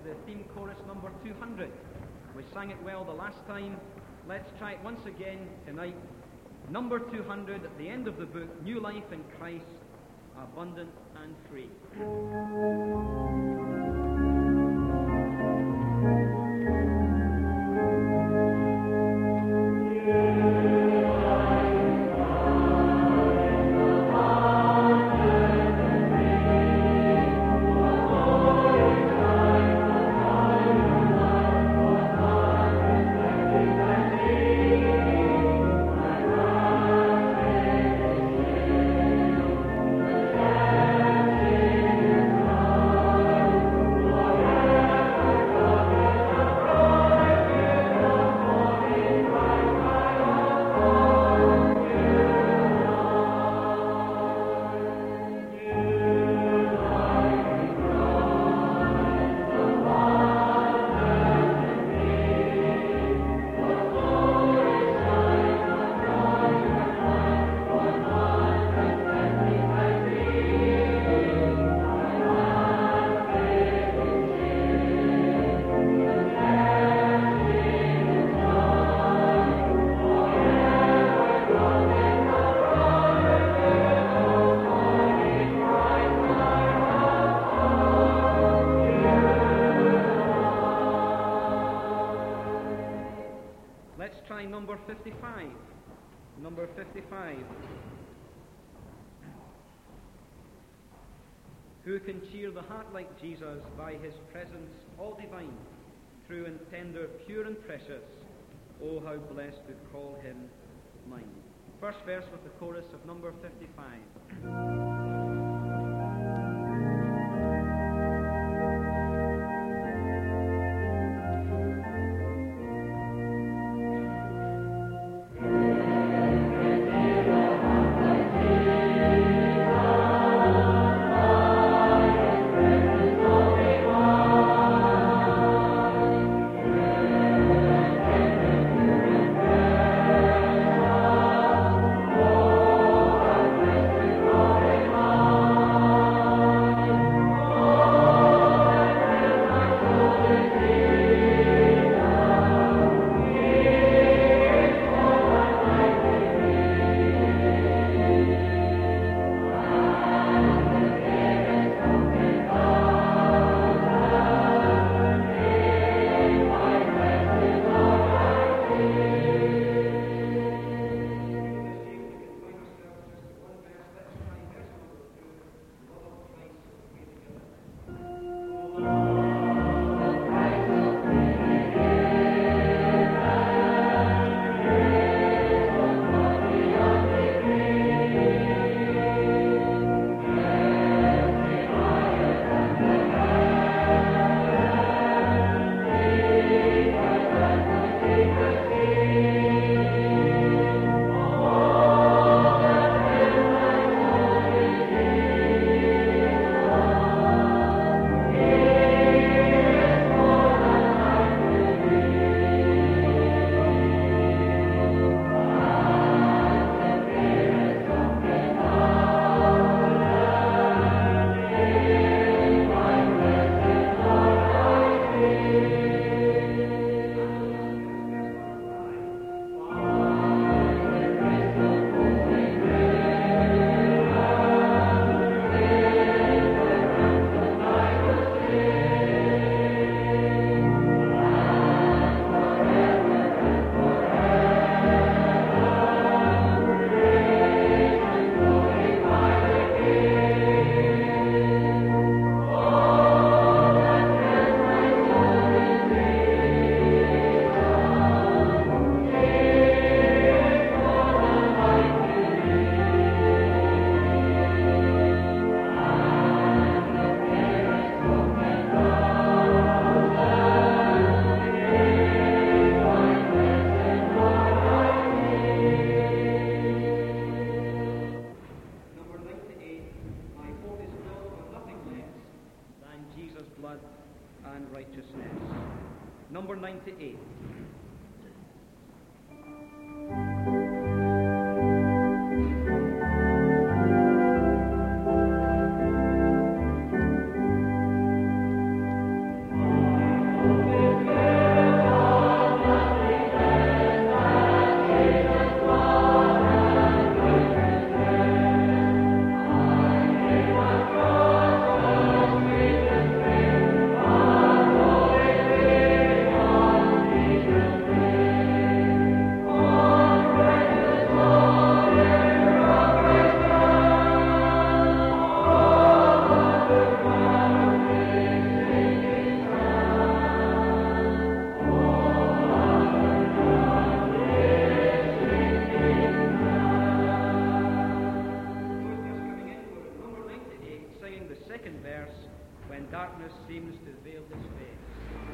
the theme chorus number 200. We sang it well the last time. Let's try it once again tonight. Number 200 at the end of the book, New Life in Christ, Abundant and Free. Number 55. Number 55. Who can cheer the heart like Jesus by his presence all divine, true and tender, pure and precious? Oh, how blessed to call him mine. First verse with the chorus of number 55. And righteousness. Number 98. second verse, when darkness seems to veil his face.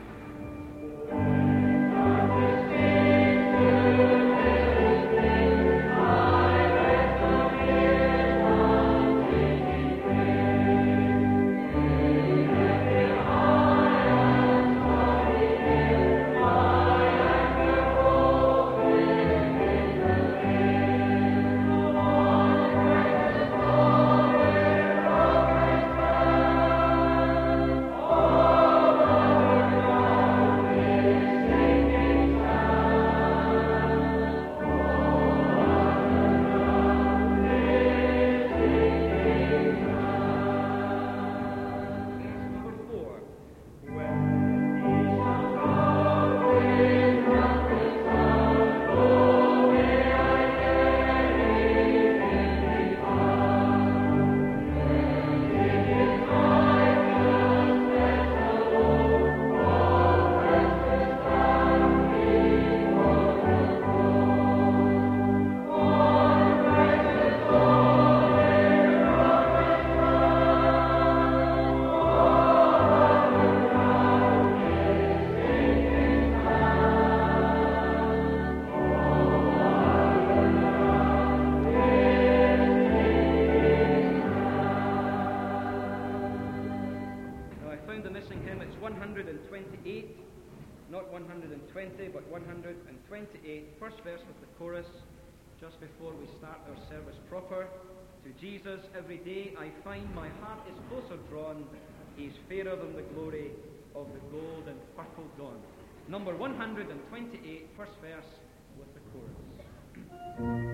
Not 120, but 128. First verse with the chorus, just before we start our service proper. To Jesus every day I find my heart is closer drawn. He's fairer than the glory of the gold and purple dawn. Number 128, first verse with the chorus.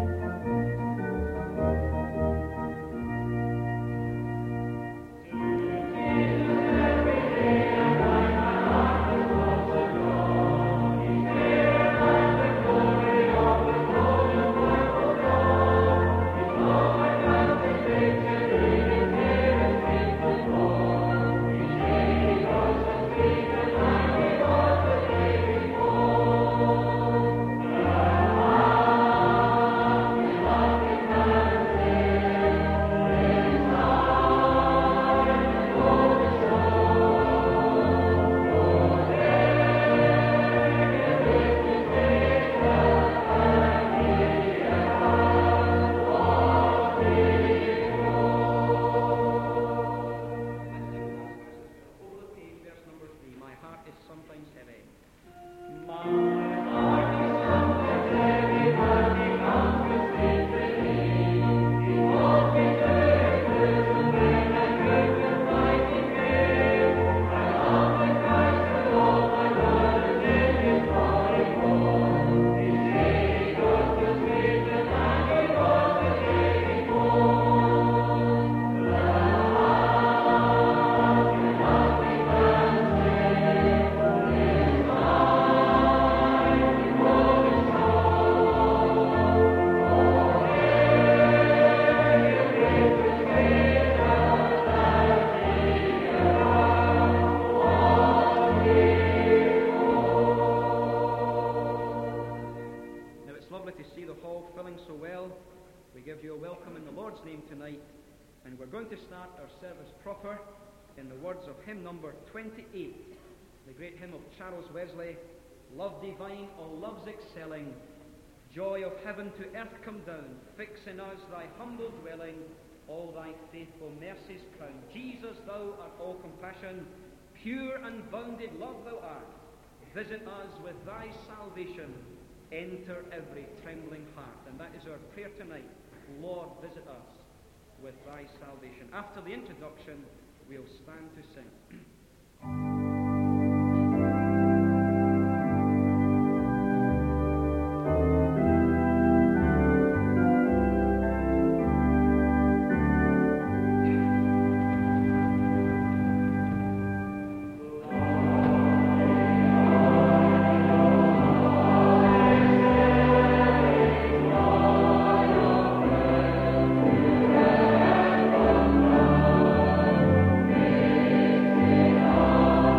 Proper in the words of hymn number 28, the great hymn of Charles Wesley, Love divine, all loves excelling, joy of heaven to earth come down, fix in us thy humble dwelling, all thy faithful mercies crown. Jesus, thou art all compassion, pure and bounded love thou art, visit us with thy salvation, enter every trembling heart. And that is our prayer tonight. Lord, visit us with thy salvation. After the introduction, we'll stand to sing. Oh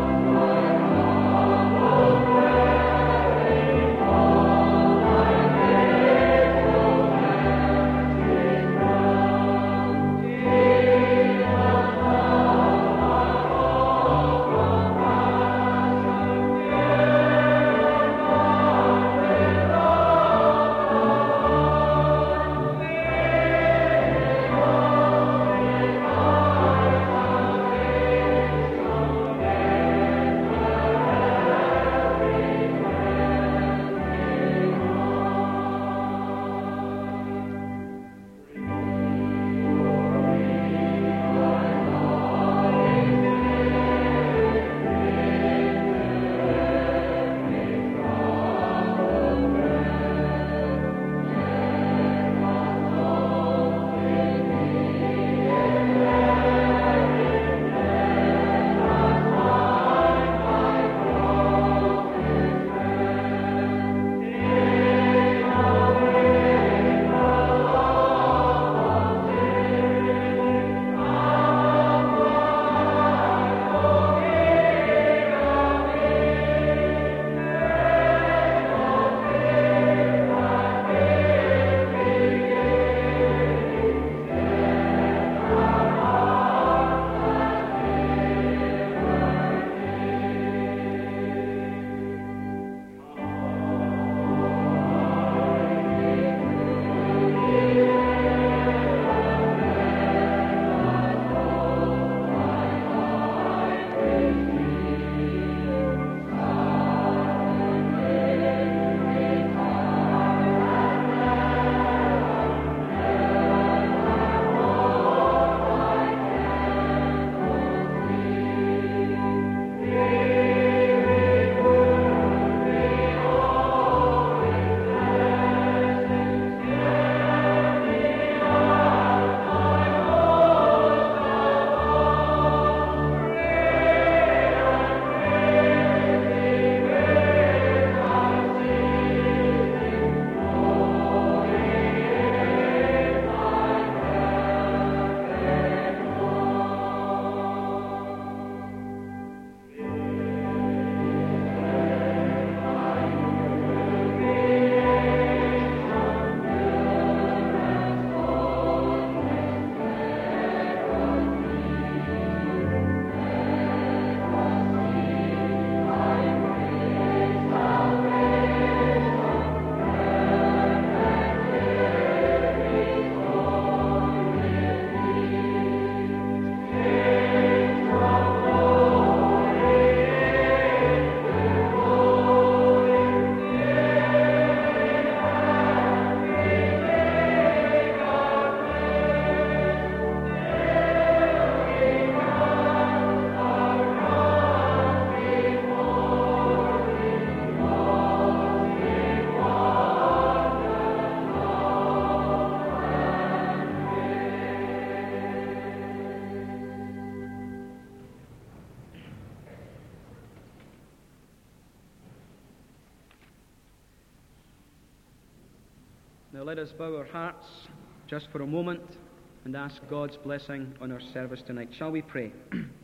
Now let us bow our hearts just for a moment and ask God's blessing on our service tonight. Shall we pray?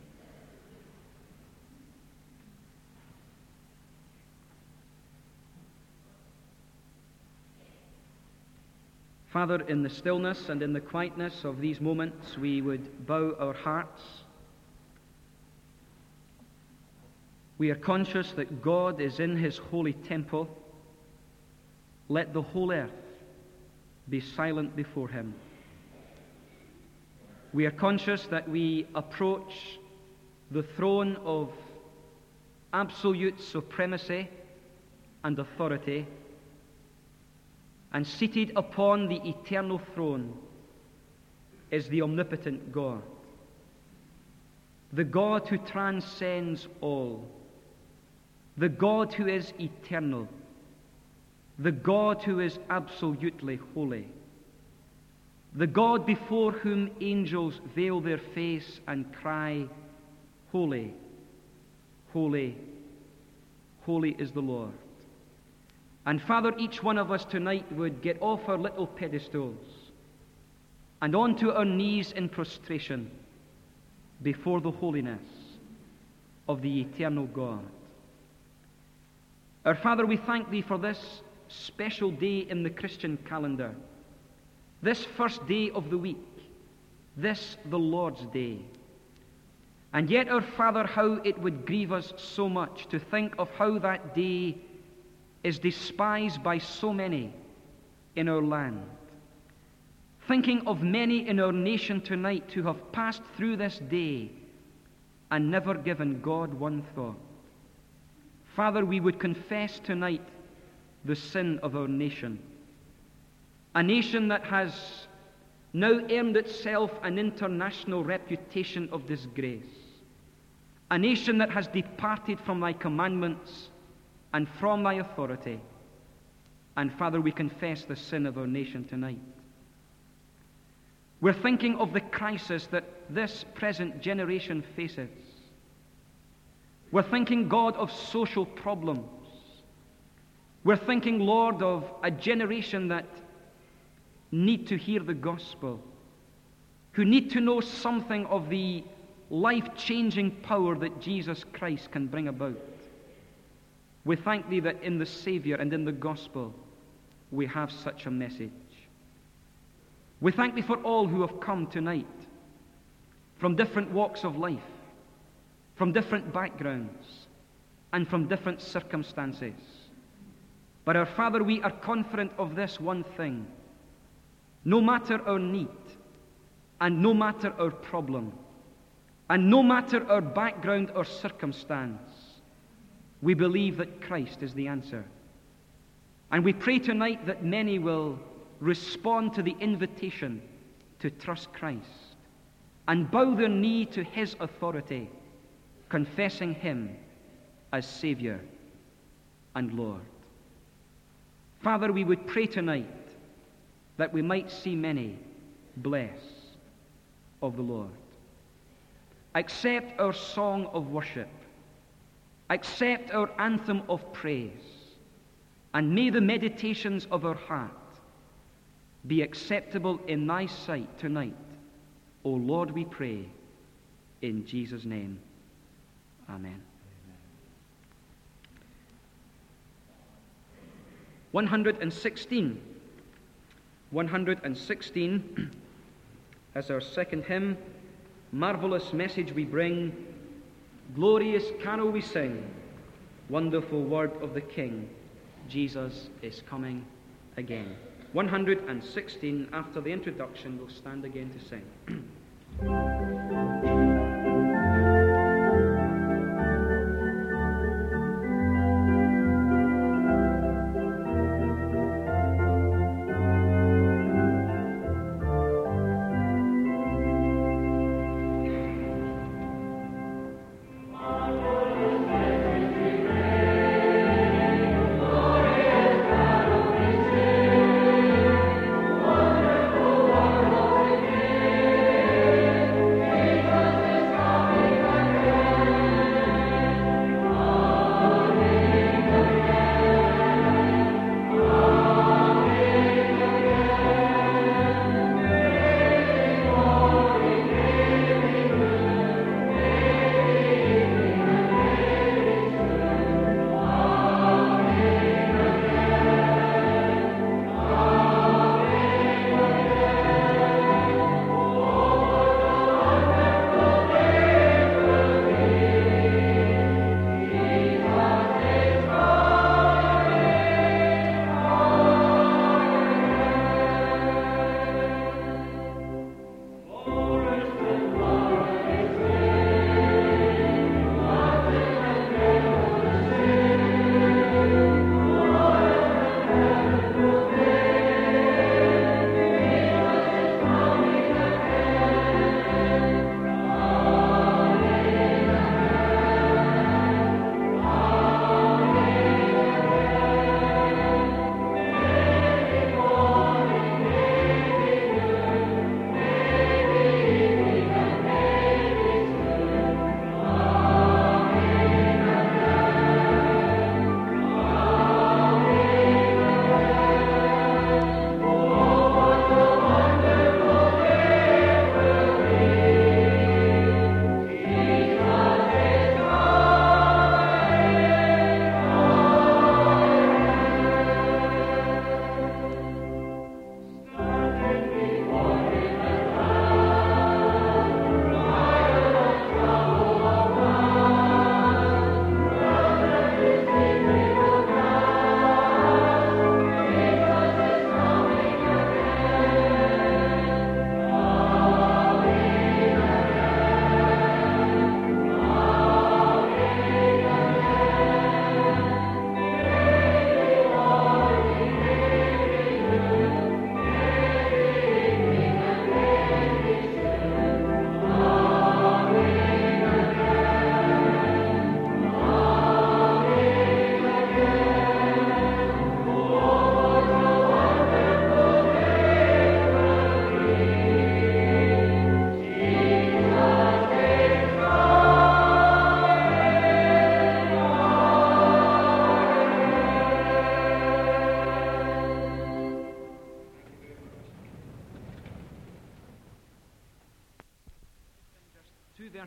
Father, in the stillness and in the quietness of these moments, we would bow our hearts. We are conscious that God is in his holy temple. Let the whole earth be silent before him. We are conscious that we approach the throne of absolute supremacy and authority, and seated upon the eternal throne is the omnipotent God, the God who transcends all, the God who is eternal, the God who is absolutely holy, the God before whom angels veil their face and cry, "Holy, holy, holy is the Lord." And Father, each one of us tonight would get off our little pedestals and onto our knees in prostration before the holiness of the eternal God. Our Father, we thank Thee for this special day in the Christian calendar, this first day of the week, this the Lord's Day. And yet, our Father, how it would grieve us so much to think of how that day is despised by so many in our land. Thinking of many in our nation tonight who have passed through this day and never given God one thought. Father, we would confess tonight the sin of our nation. A nation that has now earned itself an international reputation of disgrace. A nation that has departed from Thy commandments and from Thy authority. And Father, we confess the sin of our nation tonight. We're thinking of the crisis that this present generation faces. We're thinking, God, of social problems. We're thinking, Lord, of a generation that need to hear the gospel, who need to know something of the life-changing power that Jesus Christ can bring about. We thank Thee that in the Savior and in the gospel we have such a message. We thank Thee for all who have come tonight from different walks of life, from different backgrounds, and from different circumstances. But our Father, we are confident of this one thing. No matter our need, and no matter our problem, and no matter our background or circumstance, we believe that Christ is the answer. And we pray tonight that many will respond to the invitation to trust Christ and bow their knee to His authority, confessing Him as Savior and Lord. Father, we would pray tonight that we might see many blessed of the Lord. Accept our song of worship. Accept our anthem of praise. And may the meditations of our heart be acceptable in Thy sight tonight. O Lord, we pray, in Jesus' name. Amen. 116. 116 as our second hymn. Marvelous message we bring, glorious carol we sing, wonderful word of the King, Jesus is coming again. 116, after the introduction, we'll stand again to sing. Thank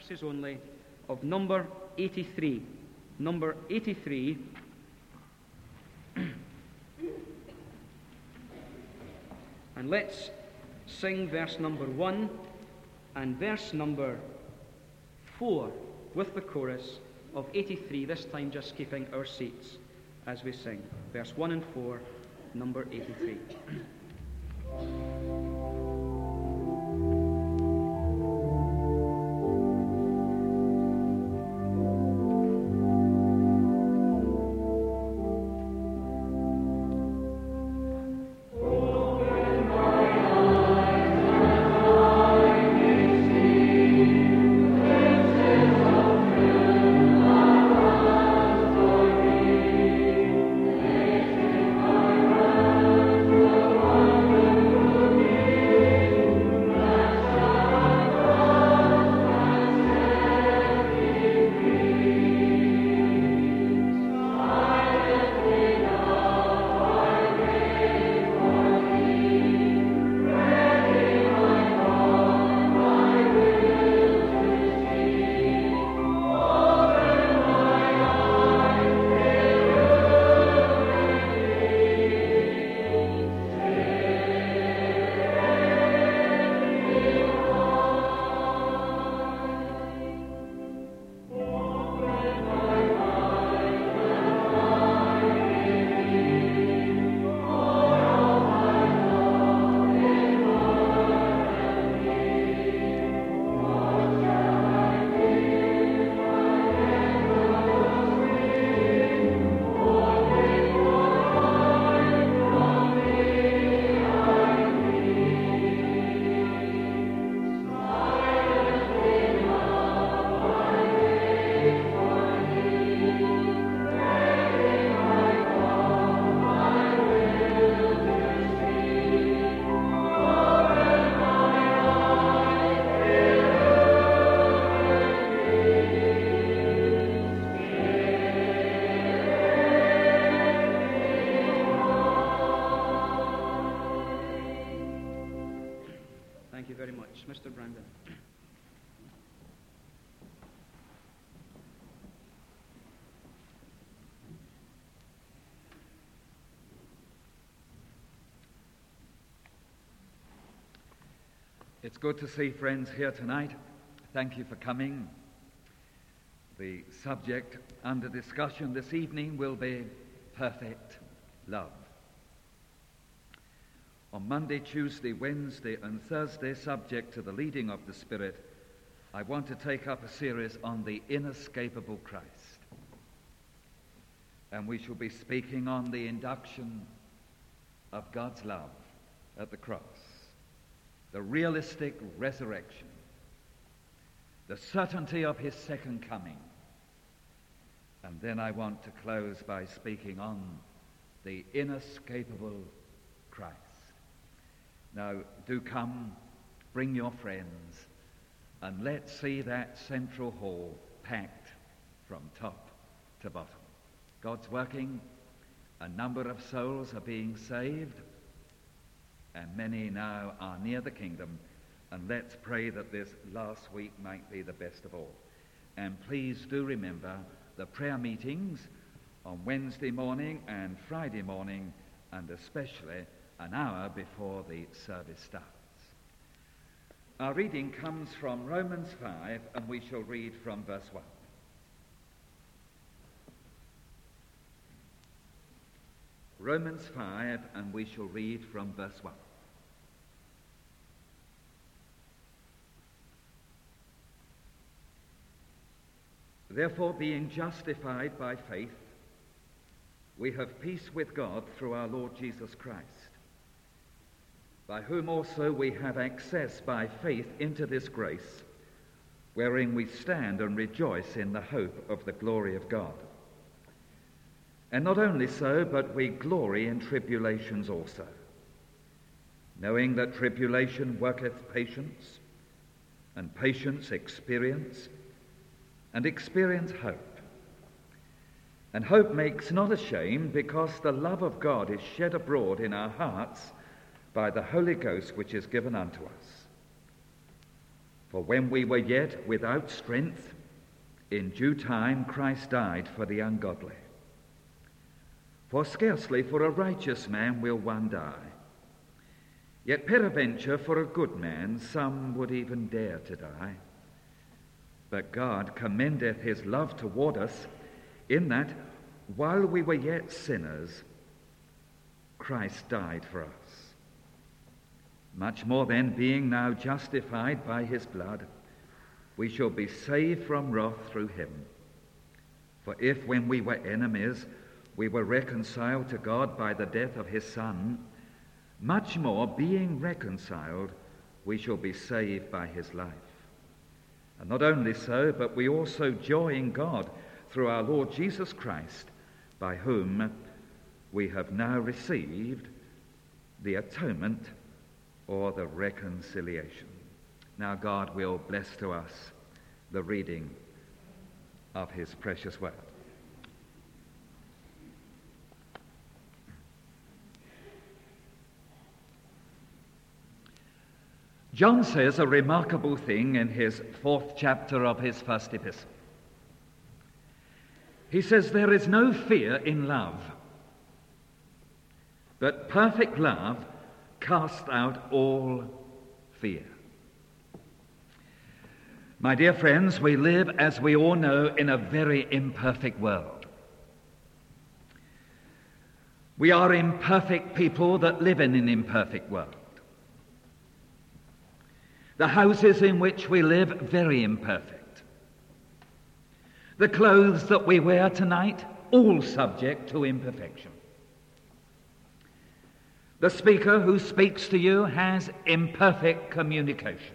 verses only of number 83. Number 83. And let's sing verse number 1 and verse number 4 with the chorus of 83, this time just keeping our seats as we sing. Verse 1 and 4, number 83. Mr. Brandon. It's good to see friends here tonight. Thank you for coming. The subject under discussion this evening will be perfect love. On Monday, Tuesday, Wednesday and Thursday, subject to the leading of the Spirit, I want to take up a series on the inescapable Christ. And we shall be speaking on the induction of God's love at the cross, the realistic resurrection, the certainty of his second coming. And then I want to close by speaking on the inescapable Christ. Now, do come, bring your friends, and let's see that central hall packed from top to bottom. God's working, a number of souls are being saved, and many now are near the kingdom, and let's pray that this last week might be the best of all. And please do remember the prayer meetings on Wednesday morning and Friday morning, and especially an hour before the service starts. Our reading comes from Romans 5, and we shall read from verse 1. Romans 5, and we shall read from verse 1. Therefore, being justified by faith, we have peace with God through our Lord Jesus Christ, by whom also we have access by faith into this grace, wherein we stand and rejoice in the hope of the glory of God. And not only so, but we glory in tribulations also, knowing that tribulation worketh patience, and patience experience, and experience hope. And hope makes not ashamed, because the love of God is shed abroad in our hearts by the Holy Ghost which is given unto us. For when we were yet without strength, in due time Christ died for the ungodly. For scarcely for a righteous man will one die, yet peradventure for a good man some would even dare to die. But God commendeth his love toward us, in that, while we were yet sinners, Christ died for us. Much more then, being now justified by his blood, we shall be saved from wrath through him. For if when we were enemies, we were reconciled to God by the death of his Son, much more, being reconciled, we shall be saved by his life. And not only so, but we also joy in God through our Lord Jesus Christ, by whom we have now received the atonement or the reconciliation. Now God will bless to us the reading of his precious word. John says a remarkable thing in his 4th chapter of his first epistle. He says, there is no fear in love, but perfect love casts out all fear. My dear friends, we live, as we all know, in a very imperfect world. We are imperfect people that live in an imperfect world. The houses in which we live, very imperfect. The clothes that we wear tonight, all subject to imperfection. The speaker who speaks to you has imperfect communication.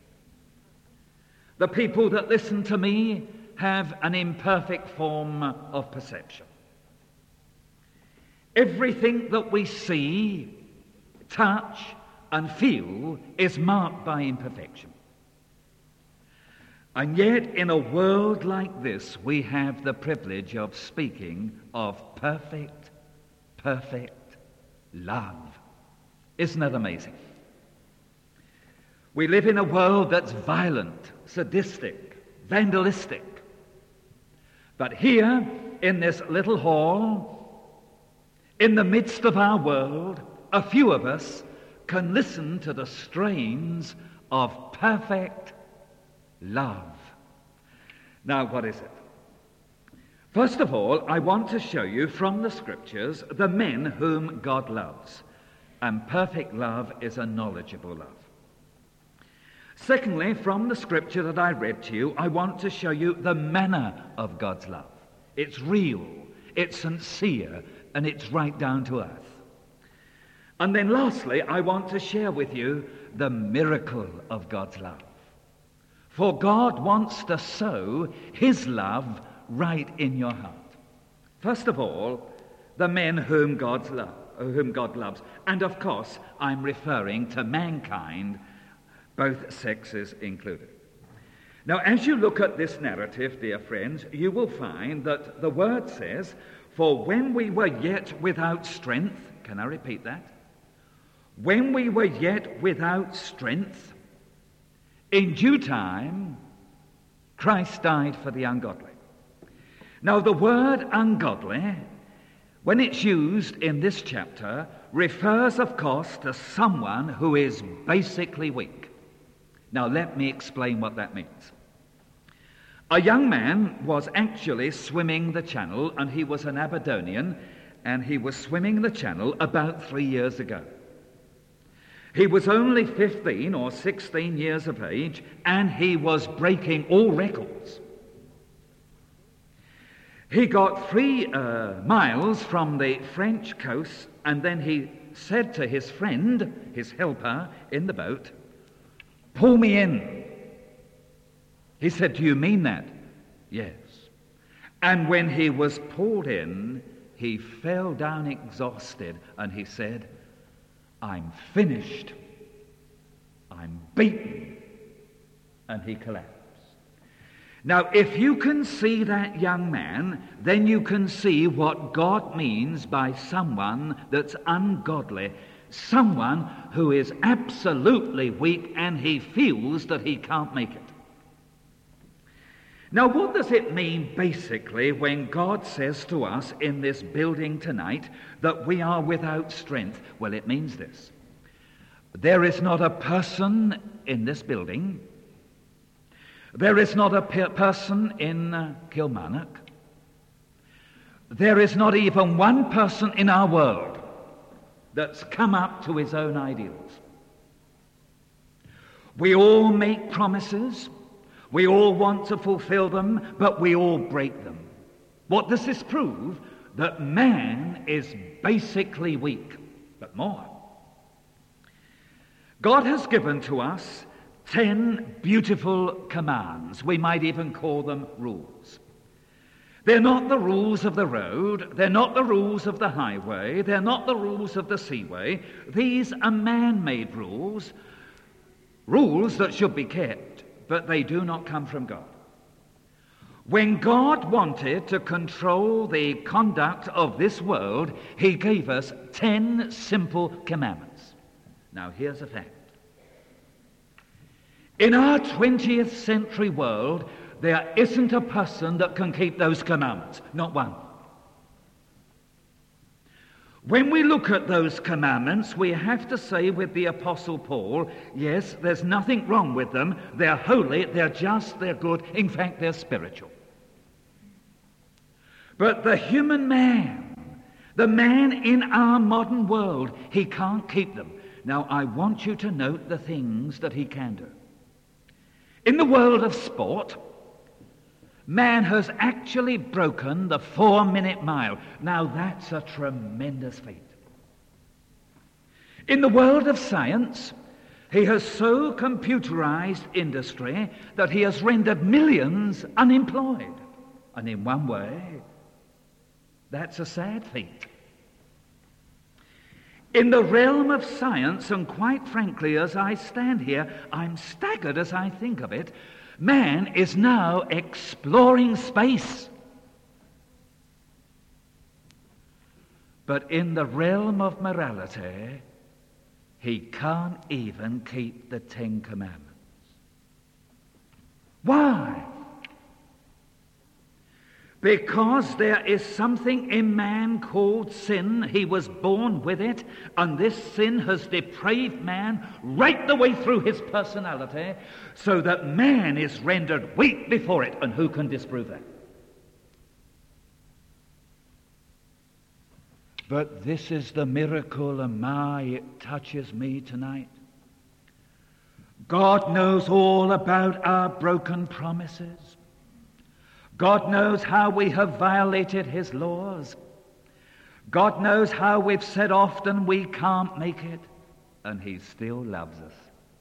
The people that listen to me have an imperfect form of perception. Everything that we see, touch, and feel is marked by imperfection. And yet, in a world like this, we have the privilege of speaking of perfect love. Isn't that amazing? We live in a world that's violent, sadistic, vandalistic. But here, in this little hall, in the midst of our world, a few of us can listen to the strains of perfect love. Now, what is it? First of all, I want to show you from the Scriptures the men whom God loves. And perfect love is a knowledgeable love. Secondly, from the Scripture that I read to you, I want to show you the manner of God's love. It's real, it's sincere, and it's right down to earth. And then lastly, I want to share with you the miracle of God's love. For God wants to sow his love right in your heart. First of all, the men whom God loves. And of course, I'm referring to mankind, both sexes included. Now, as you look at this narrative, dear friends, you will find that the word says, for when we were yet without strength, can I repeat that? When we were yet without strength, in due time, Christ died for the ungodly. Now, the word ungodly, when it's used in this chapter, refers, of course, to someone who is basically weak. Now, let me explain what that means. A young man was actually swimming the channel, and he was an Aberdonian, and he was swimming the channel about 3 years ago. He was only 15 or 16 years of age, and he was breaking all records. He got 3 miles from the French coast, and then he said to his friend, his helper in the boat, "Pull me in." He said, "Do you mean that?" "Yes." And when he was pulled in, he fell down exhausted, and he said, "I'm finished. I'm beaten." And he collapsed. Now, if you can see that young man, then you can see what God means by someone that's ungodly. someone who is absolutely weak and he feels that he can't make it. Now, what does it mean basically when God says to us in this building tonight that we are without strength? Well, it means this. There is not a person in this building, there is not a person in Kilmarnock, there is not even one person in our world that's come up to his own ideals. We all make promises, we all want to fulfill them, but we all break them. What does this prove? That man is basically weak, but more. God has given to us 10 beautiful commands. We might even call them rules. They're not the rules of the road, they're not the rules of the highway, they're not the rules of the seaway. These are man-made rules, rules that should be kept, but they do not come from God. When God wanted to control the conduct of this world, he gave us 10 simple commandments. Now, here's a fact. In our 20th century world, there isn't a person that can keep those commandments. Not one. When we look at those commandments, we have to say with the Apostle Paul, yes, there's nothing wrong with them. They're holy, they're just, they're good. In fact, they're spiritual. But the human man, the man in our modern world, he can't keep them. Now, I want you to note the things that he can do. In the world of sport, man has actually broken the 4-minute mile. Now, that's a tremendous feat. In the world of science, he has so computerized industry that he has rendered millions unemployed. And in one way, that's a sad feat. In the realm of science, and quite frankly, as I stand here, I'm staggered as I think of it, man is now exploring space. But in the realm of morality, he can't even keep the 10 Commandments. Why? Because there is something in man called sin. He was born with it, and this sin has depraved man right the way through his personality, so that man is rendered weak before it. And who can disprove that? But this is the miracle, and my, it touches me tonight. God knows all about our broken promises. God knows how we have violated his laws. God knows how we've said often we can't make it. And he still loves us.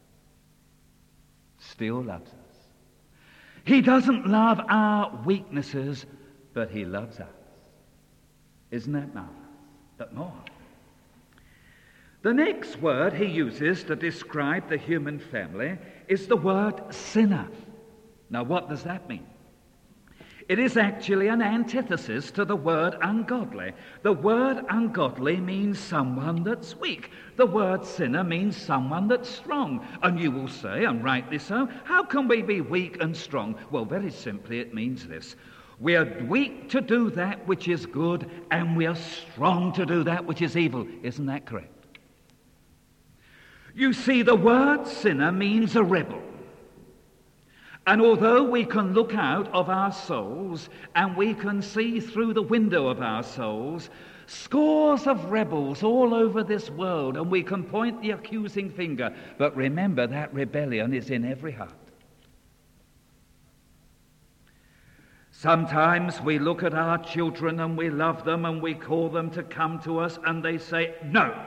Still loves us. He doesn't love our weaknesses, but he loves us. Isn't that marvelous? But more. The next word he uses to describe the human family is the word sinner. Now, what does that mean? It is actually an antithesis to the word ungodly. The word ungodly means someone that's weak. The word sinner means someone that's strong. And you will say, and rightly so, how can we be weak and strong? Well, very simply, it means this. We are weak to do that which is good, and we are strong to do that which is evil. Isn't that correct? You see, the word sinner means a rebel. And although we can look out of our souls and we can see through the window of our souls scores of rebels all over this world, and we can point the accusing finger, but remember that rebellion is in every heart. Sometimes we look at our children and we love them and we call them to come to us and they say, no.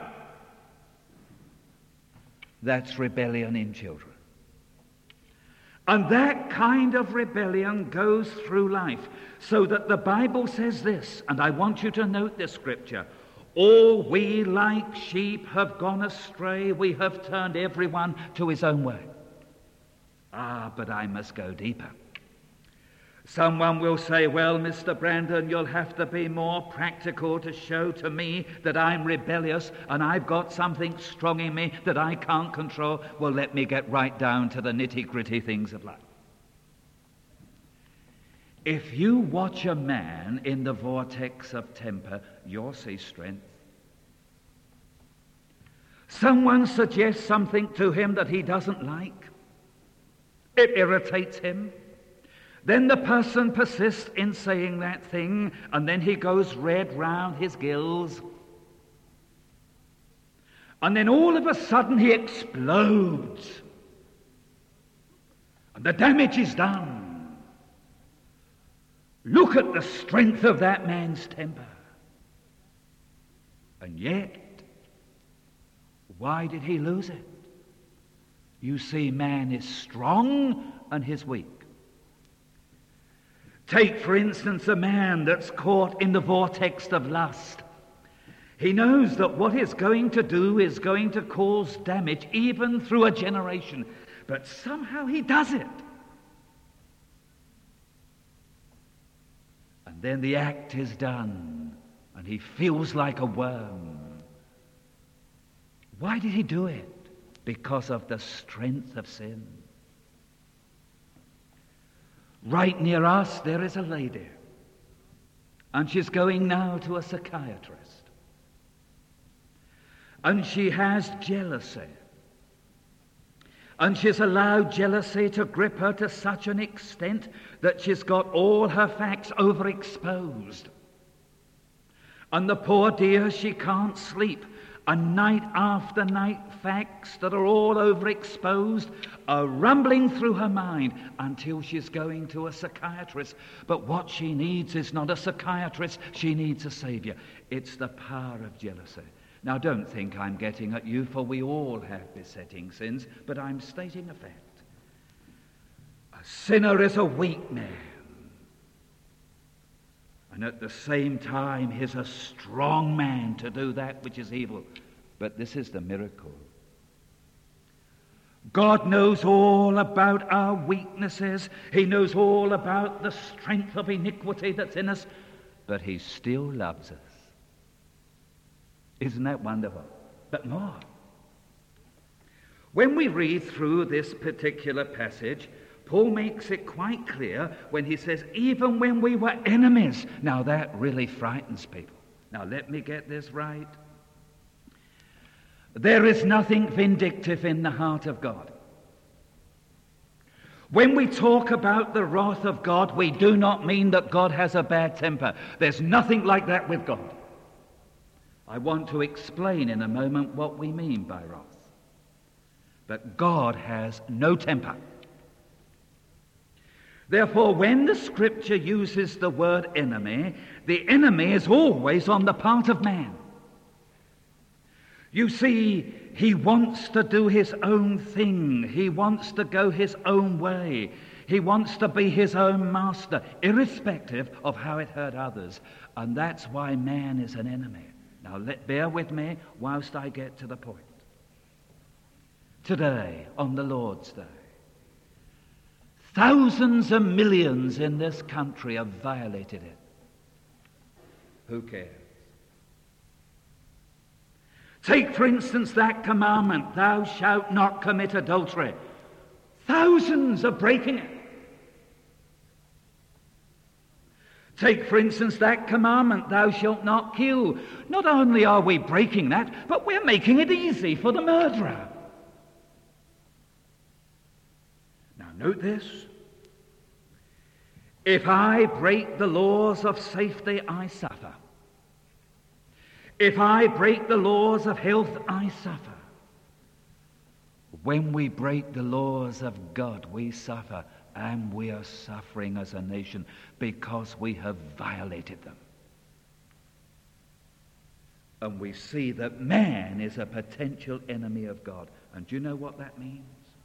That's rebellion in children. And that kind of rebellion goes through life, so that the Bible says this, and I want you to note this scripture: all we like sheep have gone astray, we have turned everyone to his own way. But I must go deeper. Someone will say, well, Mr. Brandon, you'll have to be more practical to show to me that I'm rebellious and I've got something strong in me that I can't control. Well, let me get right down to the nitty-gritty things of life. If you watch a man in the vortex of temper, you'll see strength. Someone suggests something to him that he doesn't like. It irritates him. Then the person persists in saying that thing, and then he goes red round his gills. And then all of a sudden he explodes. And the damage is done. Look at the strength of that man's temper. And yet, why did he lose it? You see, man is strong and he's weak. Take, for instance, a man that's caught in the vortex of lust. He knows that what he's going to do is going to cause damage even through a generation, but somehow he does it. And then the act is done, and he feels like a worm. Why did he do it? Because of the strength of sin. Right near us there is a lady, and she's going now to a psychiatrist. And she has jealousy. And she's allowed jealousy to grip her to such an extent that she's got all her facts overexposed. And the poor dear, she can't sleep. And night after night, facts that are all overexposed are rumbling through her mind until she's going to a psychiatrist. But what she needs is not a psychiatrist, she needs a saviour. It's the power of jealousy. Now, don't think I'm getting at you, for we all have besetting sins, but I'm stating a fact. A sinner is a weak man. And at the same time, he's a strong man to do that which is evil. But this is the miracle. God knows all about our weaknesses. He knows all about the strength of iniquity that's in us. But he still loves us. Isn't that wonderful? But more. When we read through this particular passage, Paul makes it quite clear when he says, even when we were enemies. Now that really frightens people. Now let me get this right. There is nothing vindictive in the heart of God. When we talk about the wrath of God, we do not mean that God has a bad temper. There's nothing like that with God. I want to explain in a moment what we mean by wrath. But God has no temper. Therefore, when the Scripture uses the word enemy, the enemy is always on the part of man. You see, he wants to do his own thing. He wants to go his own way. He wants to be his own master, irrespective of how it hurt others. And that's why man is an enemy. Now, bear with me whilst I get to the point. Today, on the Lord's Day, thousands and millions in this country have violated it. Who cares? Take, for instance, that commandment, thou shalt not commit adultery. Thousands are breaking it. Take, for instance, that commandment, thou shalt not kill. Not only are we breaking that, but we're making it easy for the murderer. Now, note this. If I break the laws of safety, I suffer. If I break the laws of health, I suffer. When we break the laws of God, we suffer, and we are suffering as a nation because we have violated them. And we see that man is a potential enemy of God. And do you know what that means?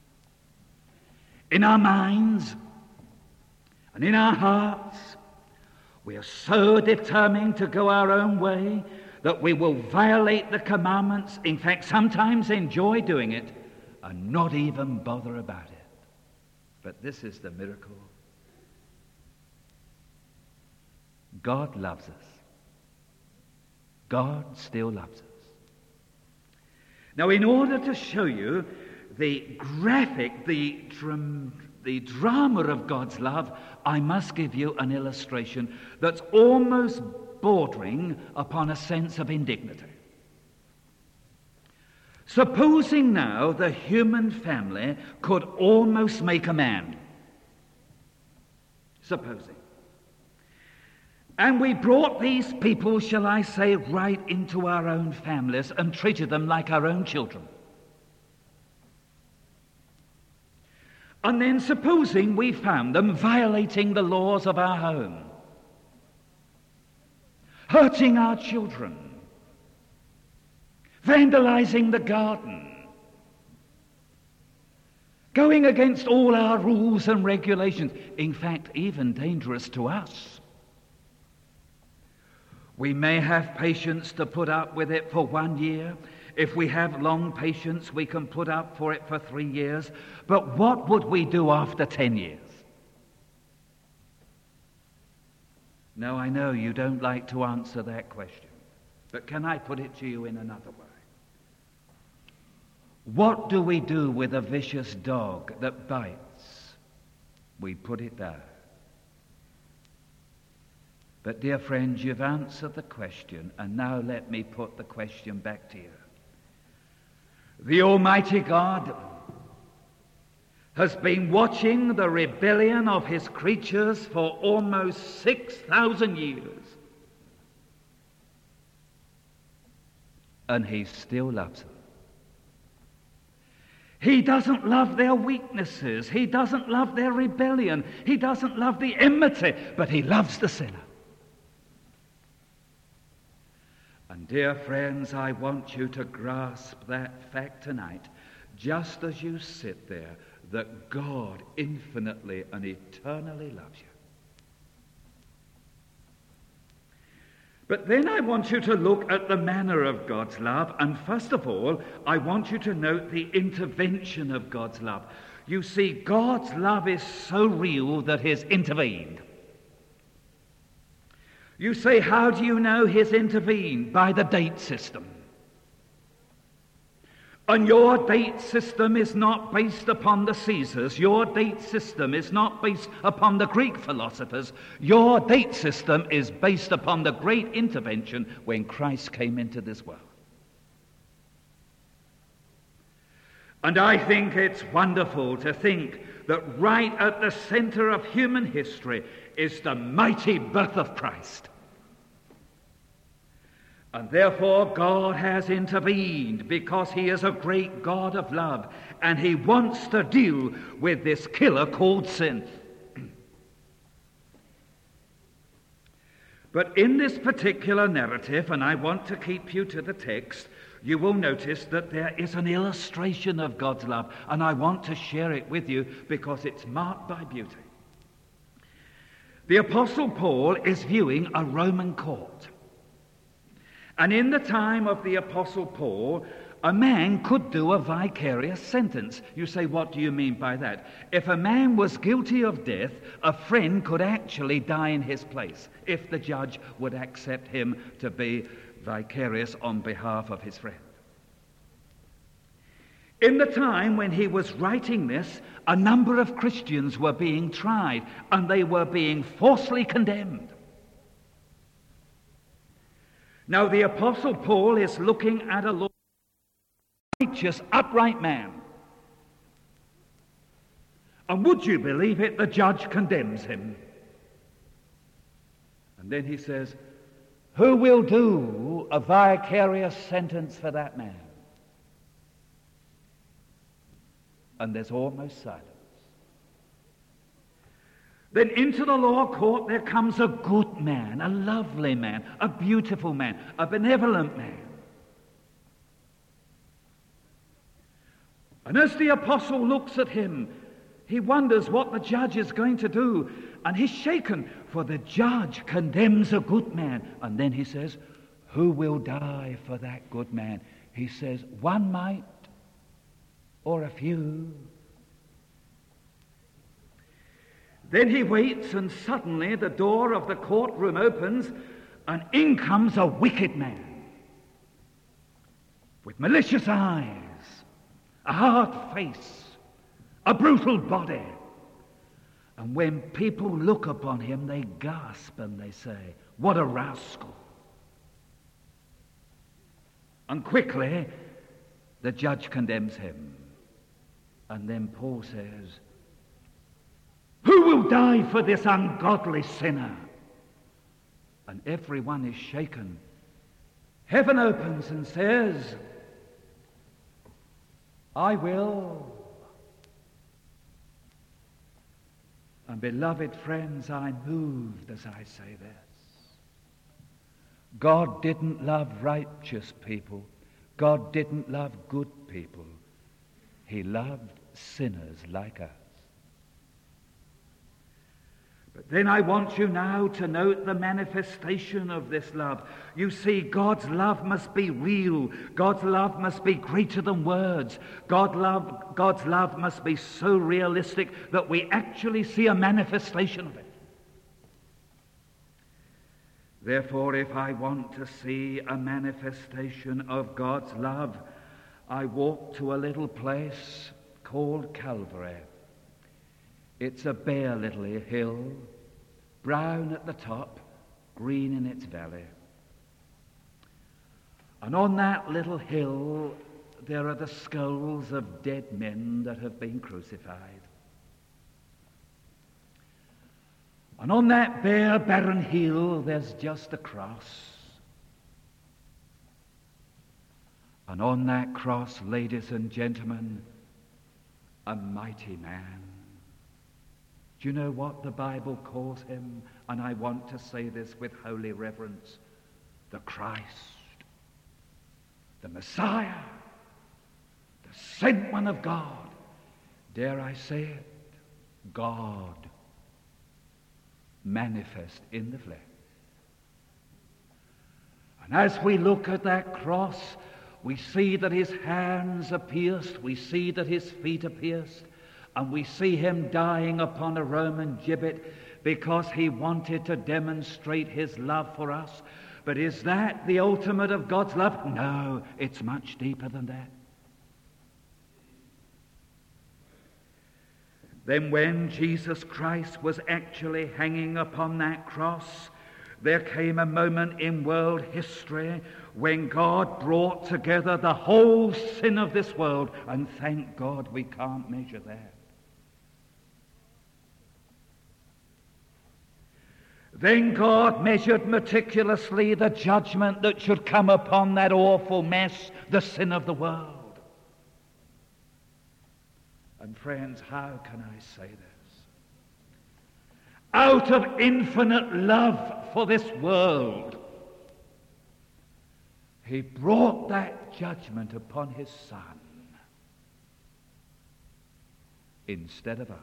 In our minds and in our hearts, we are so determined to go our own way that we will violate the commandments, in fact, sometimes enjoy doing it, and not even bother about it. But this is the miracle. God loves us. God still loves us. Now, in order to show you the graphic, the drama of God's love, I must give you an illustration that's almost bordering upon a sense of indignity. Supposing now the human family could almost make a man. Supposing. And we brought these people, shall I say, right into our own families and treated them like our own children. And then supposing we found them violating the laws of our home, hurting our children, vandalizing the garden, going against all our rules and regulations, in fact, even dangerous to us. We may have patience to put up with it for 1 year. If we have long patience, we can put up for it for 3 years. But what would we do after 10 years? Now, I know you don't like to answer that question, but can I put it to you in another way? What do we do with a vicious dog that bites? We put it down. But, dear friends, you've answered the question, and now let me put the question back to you. The Almighty God has been watching the rebellion of his creatures for almost 6,000 years. And he still loves them. He doesn't love their weaknesses. He doesn't love their rebellion. He doesn't love the enmity, but he loves the sinner. And dear friends, I want you to grasp that fact tonight, just as you sit there, that God infinitely and eternally loves you. But then I want you to look at the manner of God's love, and first of all, I want you to note the intervention of God's love. You see, God's love is so real that he's intervened. You say, how do you know he's intervened? By the date system. And your date system is not based upon the Caesars. Your date system is not based upon the Greek philosophers. Your date system is based upon the great intervention when Christ came into this world. And I think it's wonderful to think that right at the center of human history is the mighty birth of Christ. And therefore God has intervened because he is a great God of love, and he wants to deal with this killer called sin. But in this particular narrative, and I want to keep you to the text, you will notice that there is an illustration of God's love, and I want to share it with you because it's marked by beauty. The Apostle Paul is viewing a Roman court. And in the time of the Apostle Paul, a man could do a vicarious sentence. You say, what do you mean by that? If a man was guilty of death, a friend could actually die in his place if the judge would accept him to be vicarious on behalf of his friend. In the time when he was writing this, a number of Christians were being tried, and they were being falsely condemned. Now, the Apostle Paul is looking at a righteous, upright man. And would you believe it, the judge condemns him. And then he says, who will do a vicarious sentence for that man? And there's almost silence. Then into the law court there comes a good man, a lovely man, a beautiful man, a benevolent man. And as the apostle looks at him, he wonders what the judge is going to do. And he's shaken, for the judge condemns a good man. And then he says, who will die for that good man? He says, one might, or a few. Then he waits, and suddenly the door of the courtroom opens, and in comes a wicked man with malicious eyes, a hard face, a brutal body. And when people look upon him, they gasp and they say, "What a rascal." And quickly the judge condemns him. And then Paul says, "Who will die for this ungodly sinner?" And everyone is shaken. Heaven opens and says, "I will." And beloved friends, I'm moved as I say this. God didn't love righteous people. God didn't love good people. He loved sinners like us. But then I want you now to note the manifestation of this love. You see, God's love must be real. God's love must be greater than words. God's love must be so realistic that we actually see a manifestation of it. Therefore, if I want to see a manifestation of God's love, I walk to a little place called Calvary. It's a bare little hill, brown at the top, green in its valley. And on that little hill, there are the skulls of dead men that have been crucified. And on that bare, barren hill, there's just a cross. And on that cross, ladies and gentlemen, a mighty man. Do you know what the Bible calls him? And I want to say this with holy reverence. The Christ, the Messiah, the sent one of God. Dare I say it? God manifest in the flesh. And as we look at that cross, we see that his hands are pierced, we see that his feet are pierced, and we see him dying upon a Roman gibbet because he wanted to demonstrate his love for us. But is that the ultimate of God's love? No, it's much deeper than that. Then when Jesus Christ was actually hanging upon that cross, there came a moment in world history when God brought together the whole sin of this world, and thank God we can't measure that. Then God measured meticulously the judgment that should come upon that awful mess, the sin of the world. And friends, how can I say this? Out of infinite love for this world, he brought that judgment upon his Son instead of us.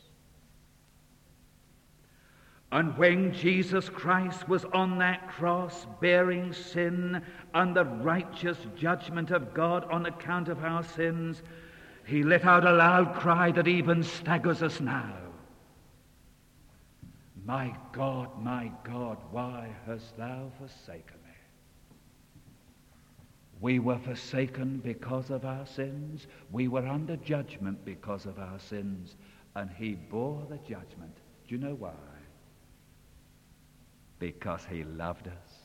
And when Jesus Christ was on that cross bearing sin and the righteous judgment of God on account of our sins, he let out a loud cry that even staggers us now. My God, why hast thou forsaken me? We were forsaken because of our sins. We were under judgment because of our sins. And he bore the judgment. Do you know why? Because he loved us.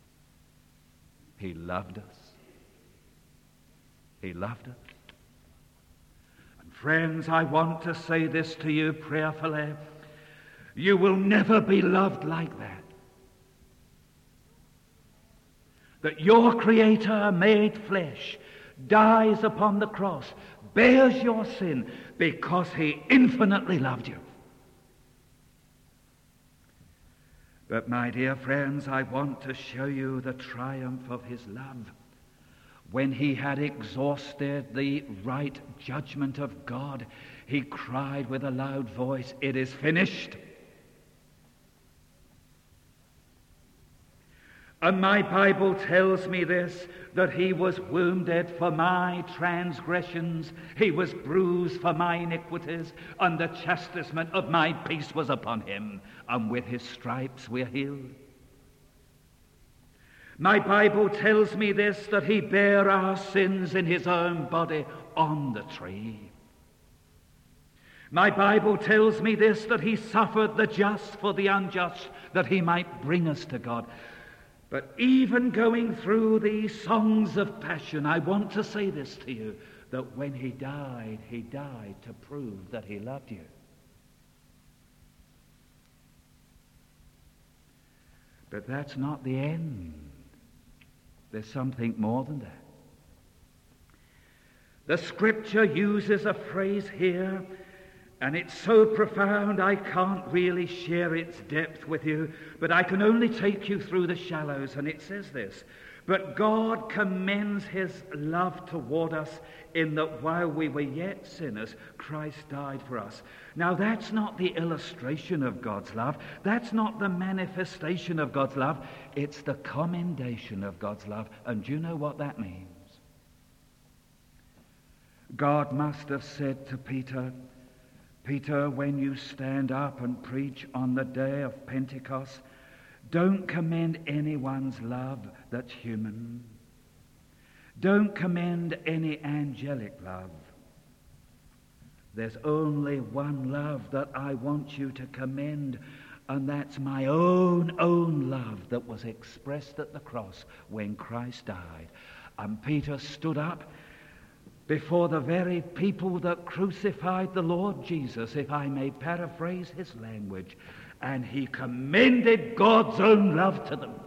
He loved us. He loved us. And friends, I want to say this to you prayerfully. You will never be loved like that. That your Creator made flesh, dies upon the cross, bears your sin because he infinitely loved you. But my dear friends, I want to show you the triumph of his love. When he had exhausted the right judgment of God, he cried with a loud voice, "It is finished." And my Bible tells me this, that he was wounded for my transgressions, he was bruised for my iniquities, and the chastisement of my peace was upon him, and with his stripes we're healed. My Bible tells me this, that he bare our sins in his own body on the tree. My Bible tells me this, that he suffered the just for the unjust, that he might bring us to God. But even going through these songs of passion, I want to say this to you, that when he died to prove that he loved you. But that's not the end. There's something more than that. The Scripture uses a phrase here, and it's so profound I can't really share its depth with you, but I can only take you through the shallows, and it says this: but God commends his love toward us in that while we were yet sinners, Christ died for us. Now that's not the illustration of God's love. That's not the manifestation of God's love. It's the commendation of God's love. And do you know what that means? God must have said to Peter, Peter, when you stand up and preach on the day of Pentecost, don't commend anyone's love that's human. Don't commend any angelic love. There's only one love that I want you to commend, and that's my own love that was expressed at the cross when Christ died. And Peter stood up before the very people that crucified the Lord Jesus, if I may paraphrase his language, and he commended God's own love to them.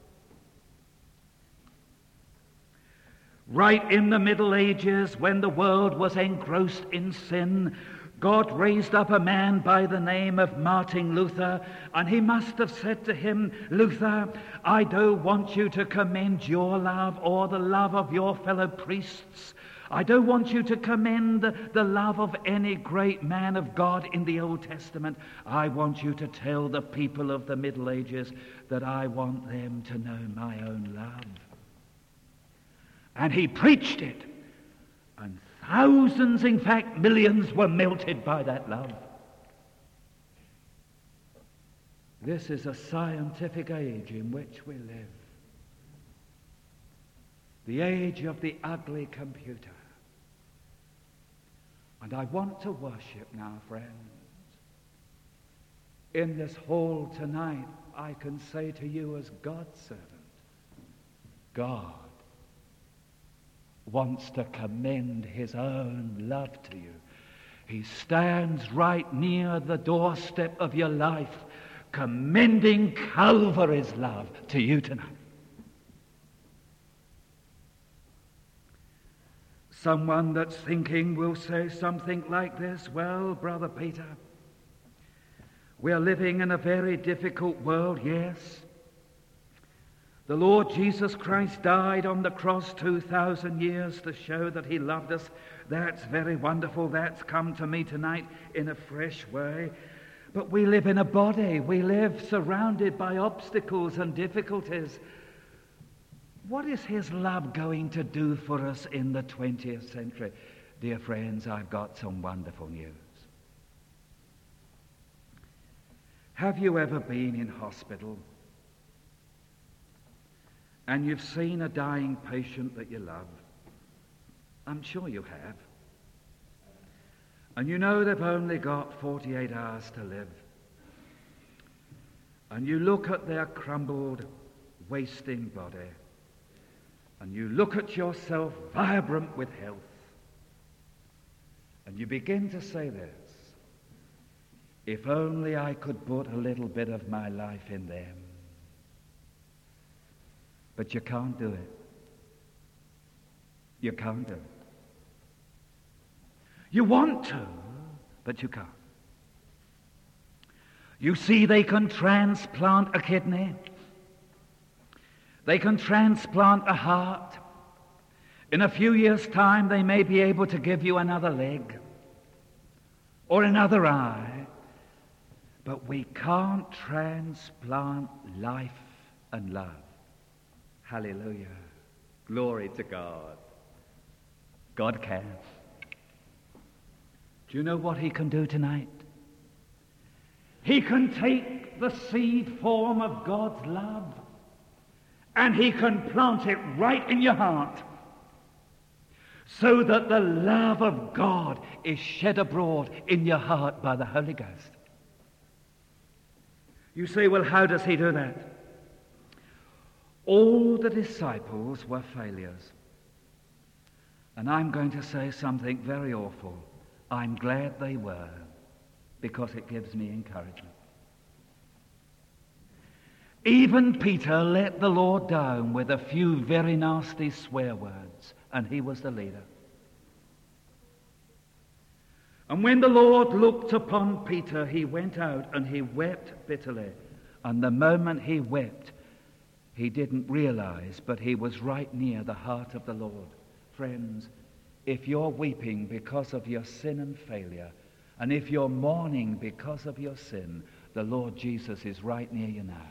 Right in the Middle Ages, when the world was engrossed in sin, God raised up a man by the name of Martin Luther, and he must have said to him, Luther, I don't want you to commend your love or the love of your fellow priests. I don't want you to commend the love of any great man of God in the Old Testament. I want you to tell the people of the Middle Ages that I want them to know my own love. And he preached it, and thousands, in fact millions, were melted by that love. This is a scientific age in which we live. The age of the ugly computer. And I want to worship now, friends. In this hall tonight, I can say to you as God's servant, God wants to commend his own love to you. He stands right near the doorstep of your life, commending Calvary's love to you tonight. Someone that's thinking will say something like this: well, Brother Peter, we're living in a very difficult world, yes. The Lord Jesus Christ died on the cross 2,000 years to show that he loved us. That's very wonderful. That's come to me tonight in a fresh way. But we live in a body. We live surrounded by obstacles and difficulties. What is his love going to do for us in the 20th century? Dear friends, I've got some wonderful news. Have you ever been in hospital and you've seen a dying patient that you love? I'm sure you have. And you know they've only got 48 hours to live. And you look at their crumbled, wasting body, and you look at yourself vibrant with health, and you begin to say this: if only I could put a little bit of my life in them. But you can't do it. You can't do it. You want to, but you can't. You see, they can transplant a kidney. They can transplant a heart. In a few years' time, they may be able to give you another leg or another eye. But we can't transplant life and love. Hallelujah. Glory to God. God can. Do you know what he can do tonight? He can take the seed form of God's love and he can plant it right in your heart so that the love of God is shed abroad in your heart by the Holy Ghost. You say, well, how does he do that? All the disciples were failures. And I'm going to say something very awful. I'm glad they were, because it gives me encouragement. Even Peter let the Lord down with a few very nasty swear words, and he was the leader. And when the Lord looked upon Peter, he went out and he wept bitterly. And the moment he wept, he didn't realize, but he was right near the heart of the Lord. Friends, if you're weeping because of your sin and failure, and if you're mourning because of your sin, the Lord Jesus is right near you now.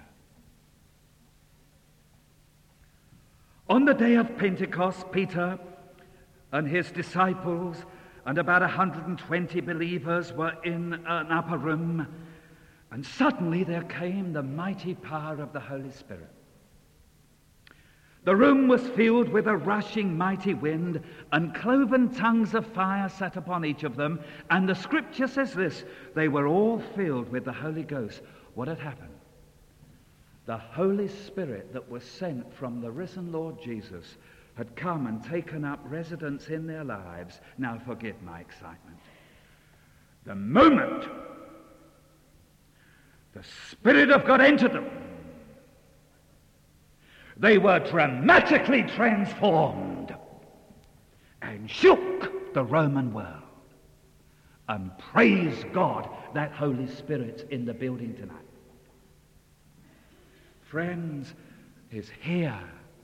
On the day of Pentecost, Peter and his disciples and about 120 believers were in an upper room, and suddenly there came the mighty power of the Holy Spirit. The room was filled with a rushing mighty wind, and cloven tongues of fire sat upon each of them, and the scripture says this: they were all filled with the Holy Ghost. What had happened? The Holy Spirit that was sent from the risen Lord Jesus had come and taken up residence in their lives. Now forgive my excitement. The moment the Spirit of God entered them, they were dramatically transformed and shook the Roman world. And praise God, that Holy Spirit's in the building tonight. Friends, is here.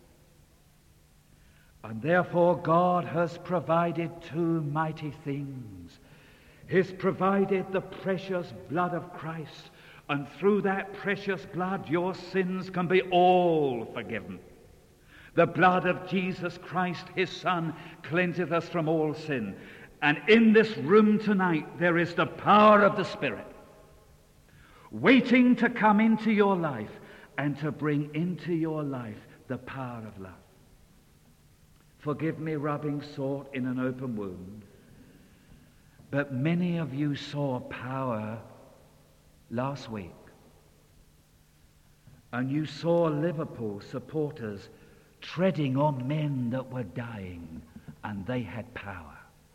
And therefore God has provided two mighty things. He's provided the precious blood of Christ, and through that precious blood your sins can be all forgiven. The blood of Jesus Christ, his Son, cleanseth us from all sin. And in this room tonight there is the power of the Spirit waiting to come into your life and to bring into your life the power of love. Forgive me rubbing salt in an open wound, but many of you saw power last week, and you saw Liverpool supporters treading on men that were dying, and they had power.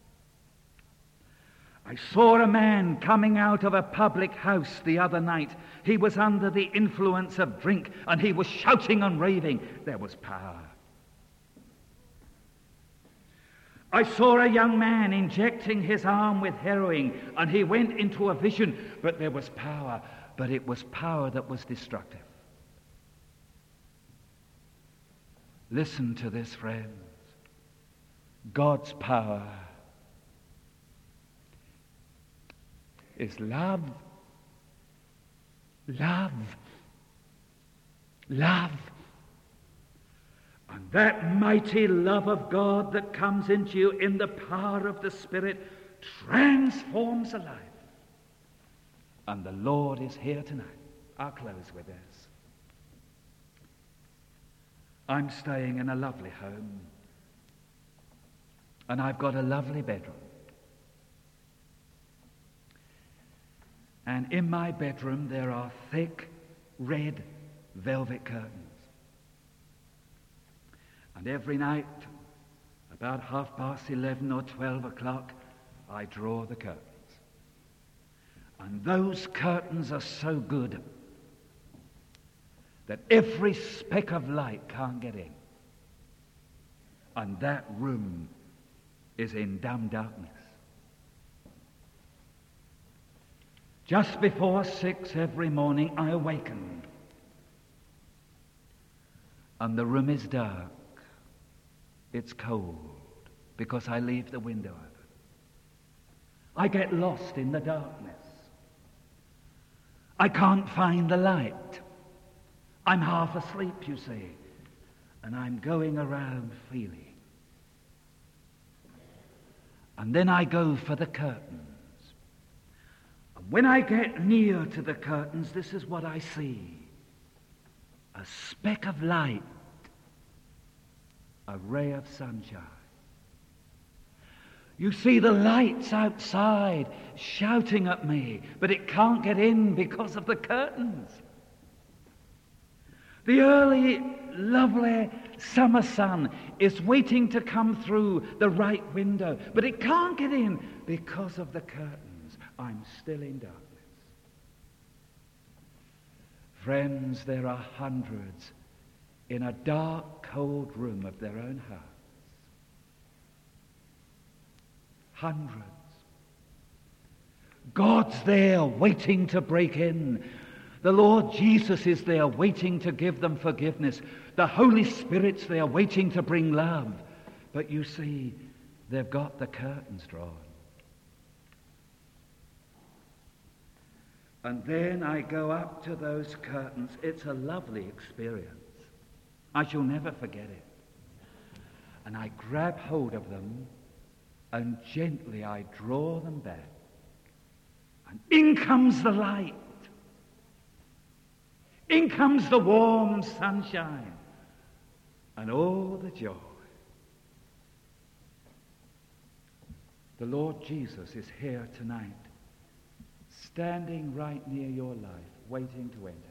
I saw a man coming out of a public house the other night. He was under the influence of drink, and he was shouting and raving. There was power. I saw a young man injecting his arm with heroin, and he went into a vision, but there was power. But it was power that was destructive. Listen to this, friends. God's power is love, love, love. And that mighty love of God that comes into you in the power of the Spirit transforms a life. And the Lord is here tonight. I'll close with this. I'm staying in a lovely home, and I've got a lovely bedroom. And in my bedroom there are thick red velvet curtains. And every night, about 11:30 or 12 o'clock, I draw the curtains. And those curtains are so good that every speck of light can't get in. And that room is in dumb darkness. Just before 6 every morning, I awaken. And the room is dark. It's cold because I leave the window open. I get lost in the darkness. I can't find the light. I'm half asleep, you see. and I'm going around feeling. And then I go for the curtains. And when I get near to the curtains, this is what I see. A speck of light, a ray of sunshine. You see the lights outside shouting at me, but it can't get in because of the curtains. The early, lovely summer sun is waiting to come through the right window, but it can't get in because of the curtains. I'm still in darkness. Friends, there are hundreds in a dark, cold room of their own hearts. Hundreds. God's there waiting to break in. The Lord Jesus is there waiting to give them forgiveness. The Holy Spirit's there waiting to bring love. But you see, they've got the curtains drawn. And then I go up to those curtains. It's a lovely experience. I shall never forget it. And I grab hold of them and gently I draw them back. And in comes the light. In comes the warm sunshine and all the joy. The Lord Jesus is here tonight, standing right near your life, waiting to enter.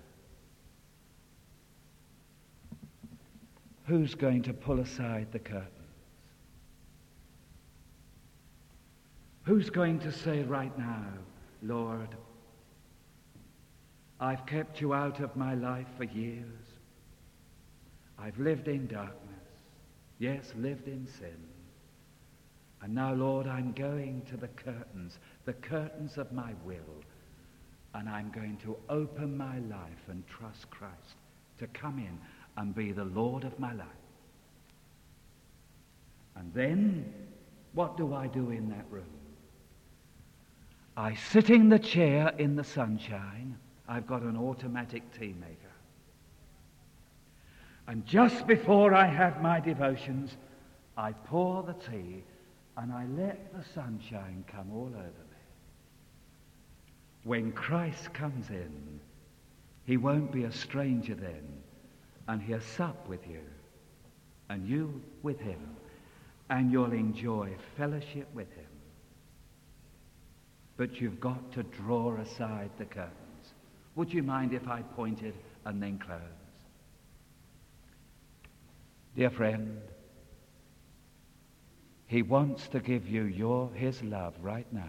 Who's going to pull aside the curtains? Who's going to say right now, Lord, I've kept you out of my life for years. I've lived in darkness. Yes, lived in sin. And now, Lord, I'm going to the curtains of my will, and I'm going to open my life and trust Christ to come in and be the Lord of my life. And then, what do I do in that room? I sit in the chair in the sunshine. I've got an automatic tea maker. And just before I have my devotions, I pour the tea and I let the sunshine come all over me. When Christ comes in, he won't be a stranger then, and he'll sup with you, and you with him, and you'll enjoy fellowship with him. But you've got to draw aside the curtains. Would you mind if I pointed and then close? Dear friend, he wants to give you his love right now.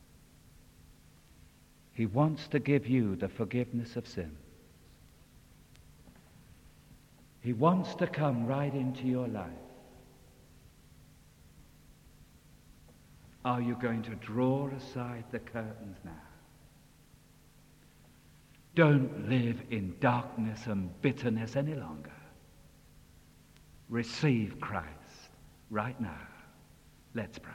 He wants to give you the forgiveness of sins. He wants to come right into your life. Are you going to draw aside the curtains now? Don't live in darkness and bitterness any longer. Receive Christ right now. Let's pray.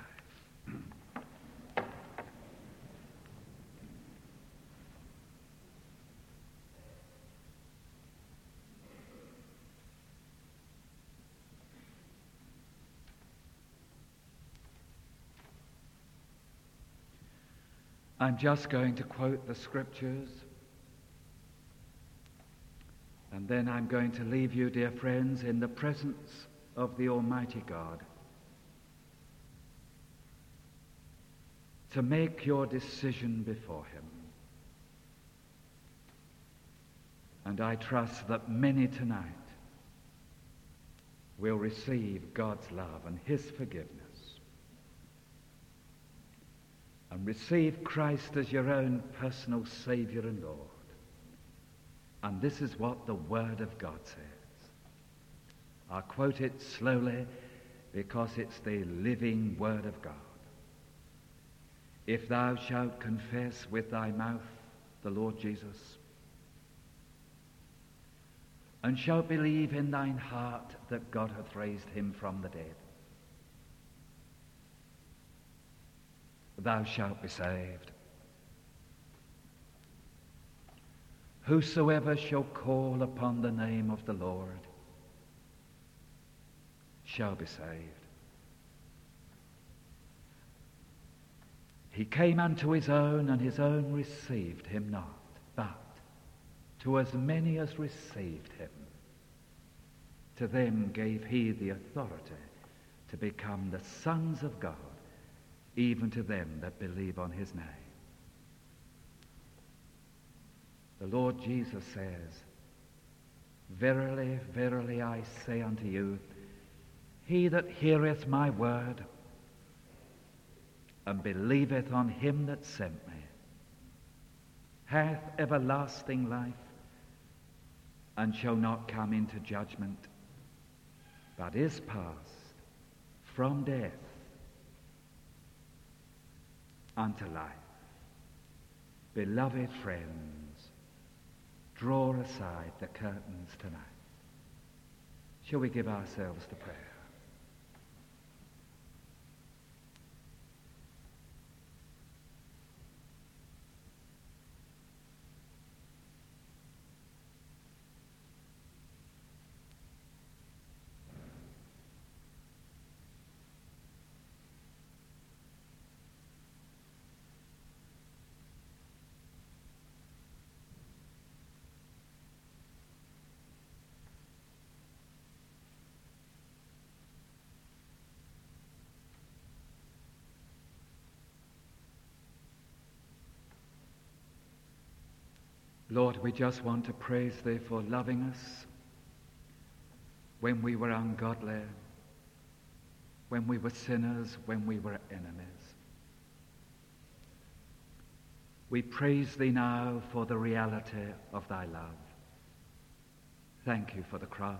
I'm just going to quote the scriptures, and then I'm going to leave you, dear friends, in the presence of the Almighty God to make your decision before him. And I trust that many tonight will receive God's love and his forgiveness and receive Christ as your own personal Savior and Lord. And this is what the Word of God says. I'll quote it slowly because it's the living Word of God. If thou shalt confess with thy mouth the Lord Jesus, and shalt believe in thine heart that God hath raised him from the dead, thou shalt be saved. Whosoever shall call upon the name of the Lord shall be saved. He came unto his own, and his own received him not. But to as many as received him, to them gave he the authority to become the sons of God, even to them that believe on his name. The Lord Jesus says, Verily, verily, I say unto you, he that heareth my word and believeth on him that sent me hath everlasting life, and shall not come into judgment, but is passed from death unto life. Beloved friends, draw aside the curtains tonight. Shall we give ourselves to prayer? Lord, we just want to praise thee for loving us when we were ungodly, when we were sinners, when we were enemies. We praise thee now for the reality of thy love. Thank you for the cross.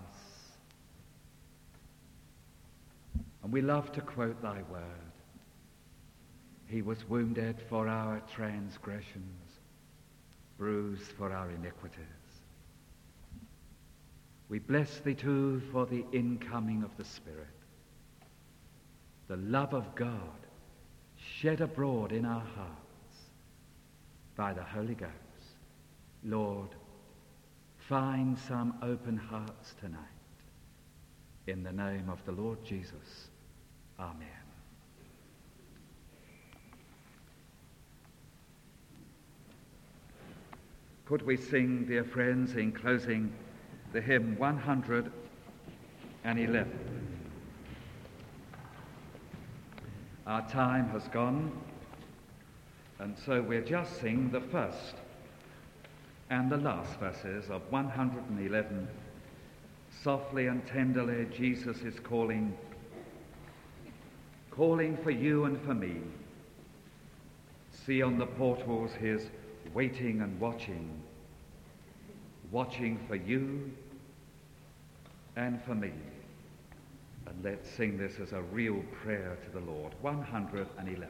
And we love to quote thy word. He was wounded for our transgressions, bruised for our iniquities. We bless thee too for the incoming of the Spirit, the love of God shed abroad in our hearts by the Holy Ghost. Lord, find some open hearts tonight. In the name of the Lord Jesus, amen. Could we sing, dear friends, in closing, the hymn 111? Our time has gone, and so we'll just sing the first and the last verses of 111. Softly and tenderly, Jesus is calling for you and for me. See on the portals his waiting and watching for you and for me. And let's sing this as a real prayer to the Lord. 111.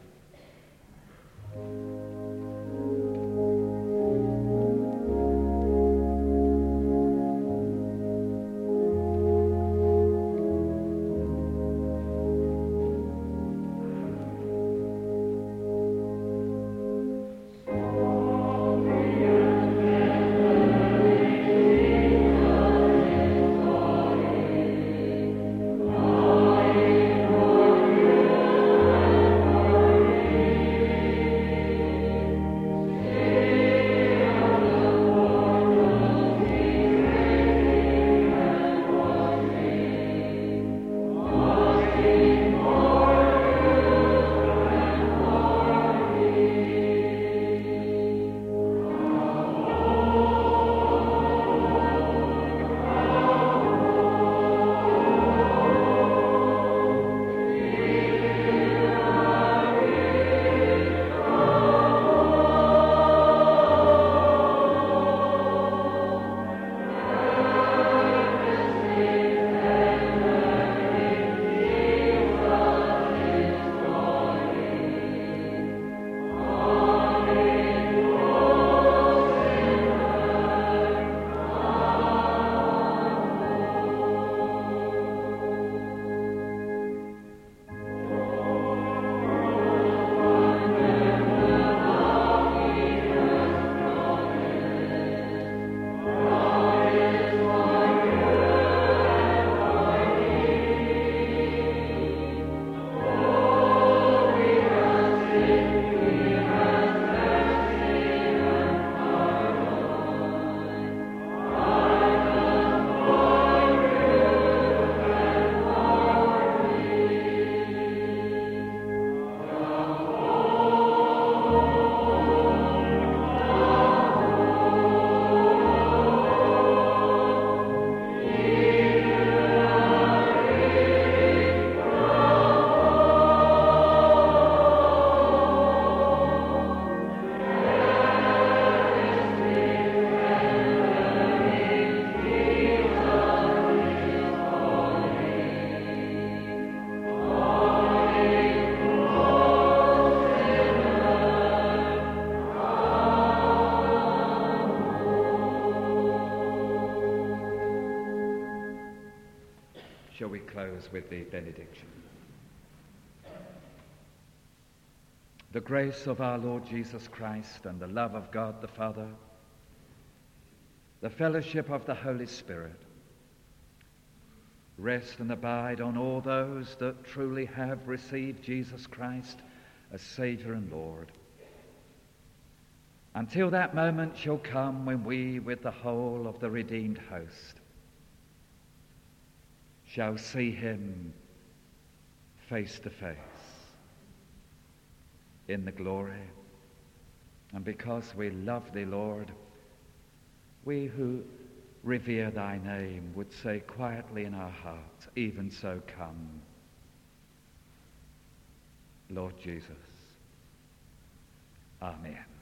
shall we close with the benediction. The grace of our Lord Jesus Christ and the love of God the Father, the fellowship of the Holy Spirit, rest and abide on all those that truly have received Jesus Christ as Saviour and Lord, until that moment shall come when we, with the whole of the redeemed host, shall see him face to face in the glory. And because we love thee, Lord, we who revere thy name would say quietly in our hearts, even so come, Lord Jesus. Amen.